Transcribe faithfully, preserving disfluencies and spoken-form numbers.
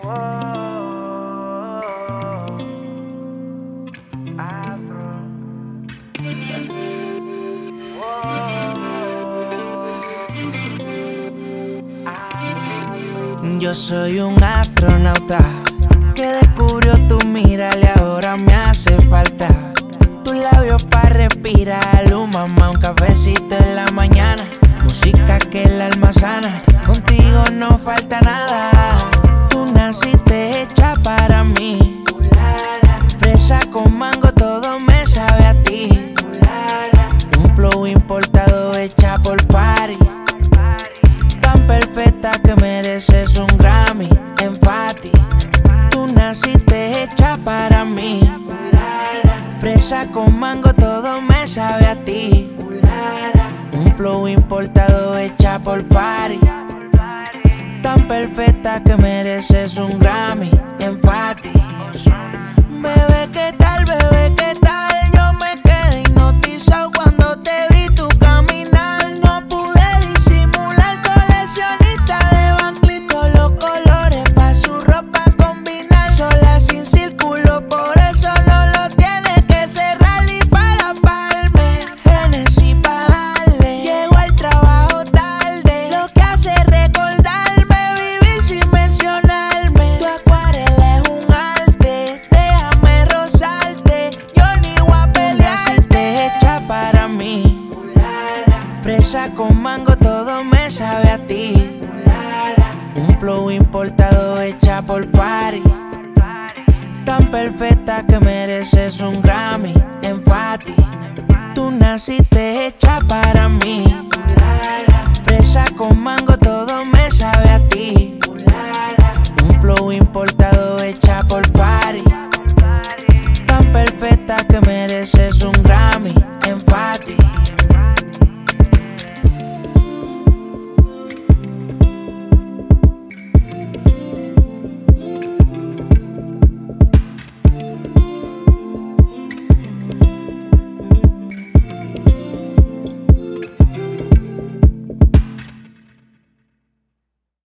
Yo soy un astronauta que descubrió tu mirar y ahora me hace falta tus labios para respirar. Un mamá, un cafecito en la mañana, música que el alma sana. Contigo no falta nada. Tú naciste hecha para mí. Fresa con mango, todo me sabe a ti. Un flow importado hecha por party, tan perfecta que mereces un Grammy en Fati. Tú naciste hecha para mí. Fresa con mango, todo me sabe a ti. Un flow importado hecha por party, tan perfecta que mereces un Grammy en Fati. Bebé, ¿qué tal? Bebé, ¿qué tal? Yo me quedé hipnotizado cuando te vi tú caminar. No pude disimular, coleccionista de banclitos, los colores pa' su ropa combinar. Sola sin círculo, por eso no lo tienes que cerrar. Y pa' la palme, Genesis pa' darle. Llego al trabajo tarde, lo que hace recordarme, vivir sin mencionarme. Tu acuarela es un arte, déjame rozarte, yo ni voy a pelearte. Hecha para mí. Fresa con mango, todo me sabe a ti. Un flow importado hecha por party, tan perfecta que mereces un Grammy en Fati. Tú naciste hecha para mí. Fresa con mango, todo me sabe